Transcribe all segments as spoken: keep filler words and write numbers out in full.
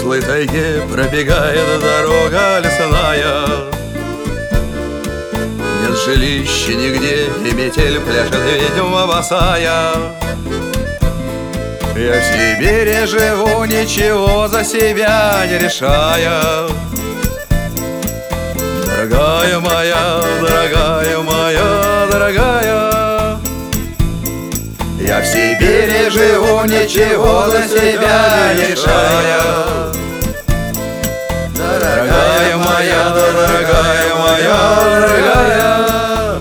мерзлой тайге пробегает дорога лесная. Нет жилища нигде, и метель пляшет ведьма босая. Я в Сибири живу, ничего за себя не решая. Дорогая моя, дорогая моя, дорогая, я в Сибири живу, ничего за себя не решая. Дорогая моя, дорогая моя, дорогая,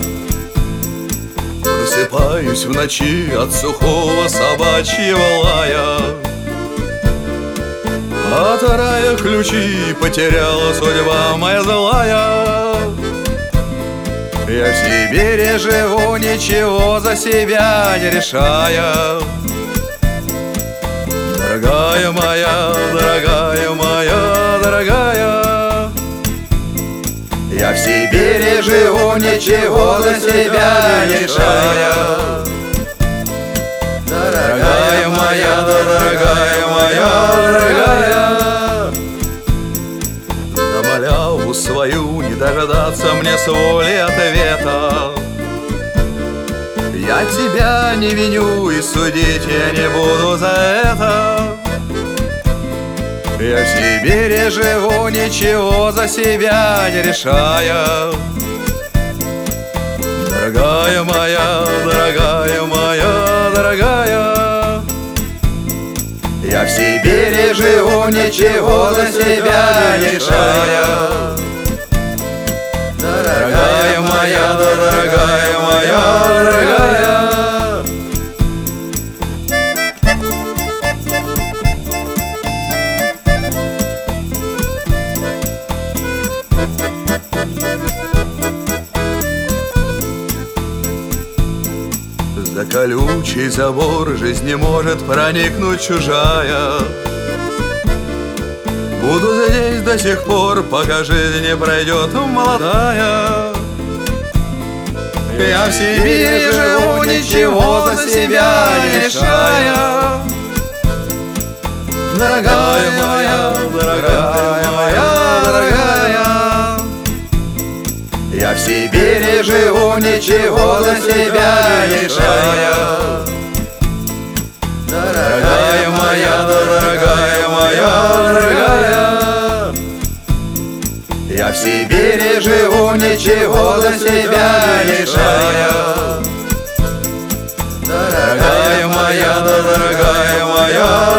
просыпаюсь в ночи от сухого собачьего лая. От рая ключи потеряла судьба моя злая. Я в Сибири живу, ничего за себя не решая. Дорогая моя, дорогая моя, дорогая, я в Сибири живу, ничего за себя не решая. Дорогая моя, дорогая моя, дорогая, на маляву свою не дождаться мне с воли ответа. Я тебя не виню и судить я не буду за это. Я в Сибири живу, ничего за себя не решая. Дорогая моя, дорогая моя, дорогая, я в Сибири живу, ничего за себя не решая. Дорогая моя, дорогая моя, дорогая, за колючий забор жизнь не может проникнуть чужая. Буду здесь до сих пор, пока жизнь не пройдет молодая. Я в Сибири живу, ничего за себя не решая. Дорогая моя, дорогая моя, дорогая, я в Сибири живу, ничего за себя не решая. Дорогая моя, дорогая моя, дорогая, я в Сибири живу, ничего за себя не решая. Дорогая моя, дорогая моя,